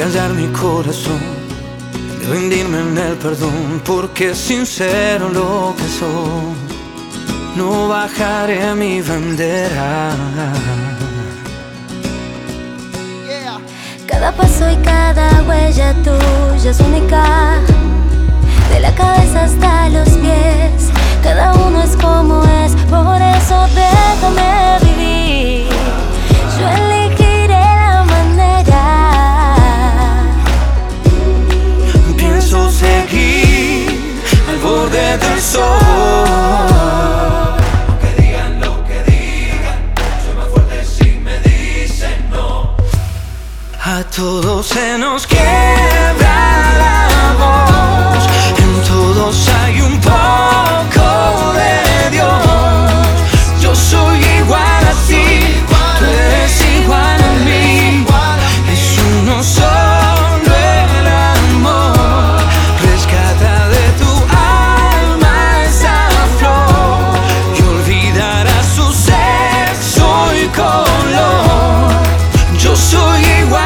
callar mi corazón, de rendirme en el perdón, porque es sincero lo que soy. No bajaré mi bandera. Cada paso y cada huella tuya es única, de la cabeza hasta los pies. Cada uno es como es, por eso déjame vivir. Yo elegiré la manera. Pienso seguir al borde del sol. A todos se nos quiebra la voz, en todos hay un poco de Dios. Yo soy igual a ti, tú eres igual a mí. Es uno solo el amor. Rescata de tu alma esa flor y olvidarás su sexo y color. Yo soy igual.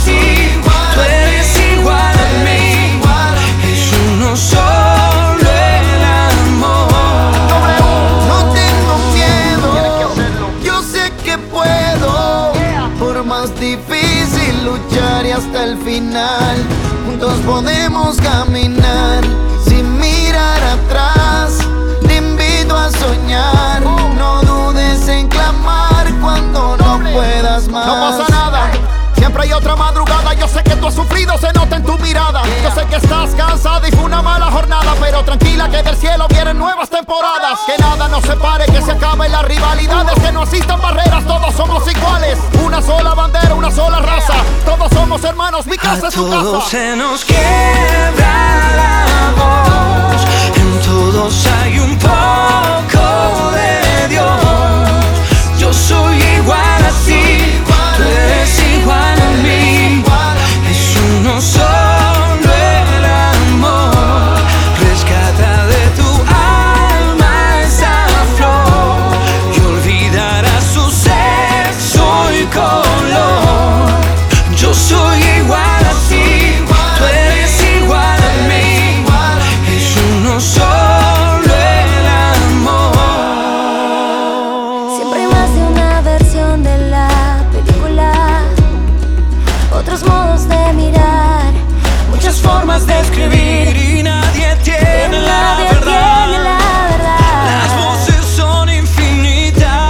Difícil luchar y hasta el final juntos podemos caminar sin mirar atrás. Te invito a soñar, no dudes en clamar cuando no puedas más. No pasa nada, siempre hay otra madrugada. Yo sé que tú has sufrido, se nota en tu mirada. Yo sé que estás cansada y fue una mala jornada, pero tranquila que del cielo vienen nuevas temporadas. Que nada nos separe, que se acaben las rivalidades, que no existan barreras, todos somos iguales. Una sola bandera, una sola raza, todos somos hermanos, mi casa es tu casa. A todos se nos quiebra la voz, en todos hay un poco de Dios. Yo soy igual a ti, tú eres igual a mí. Es uno solo el amor. Rescata de tu alma esa flor y olvidarás su sexo y color. Yo soy igual a ti, tú eres igual a mí. Es uno solo el amor. Siempre hay más de una versión de la película, otros modos de mirar, Muchas formas de escribir y nadie tiene la verdad. Las voces son infinitas,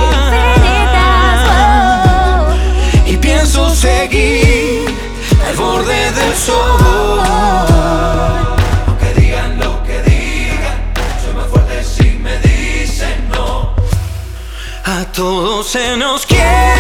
oh. y pienso seguir al borde del sol. Aunque digan lo que digan, soy más fuerte si me dicen no. A todos se nos quiere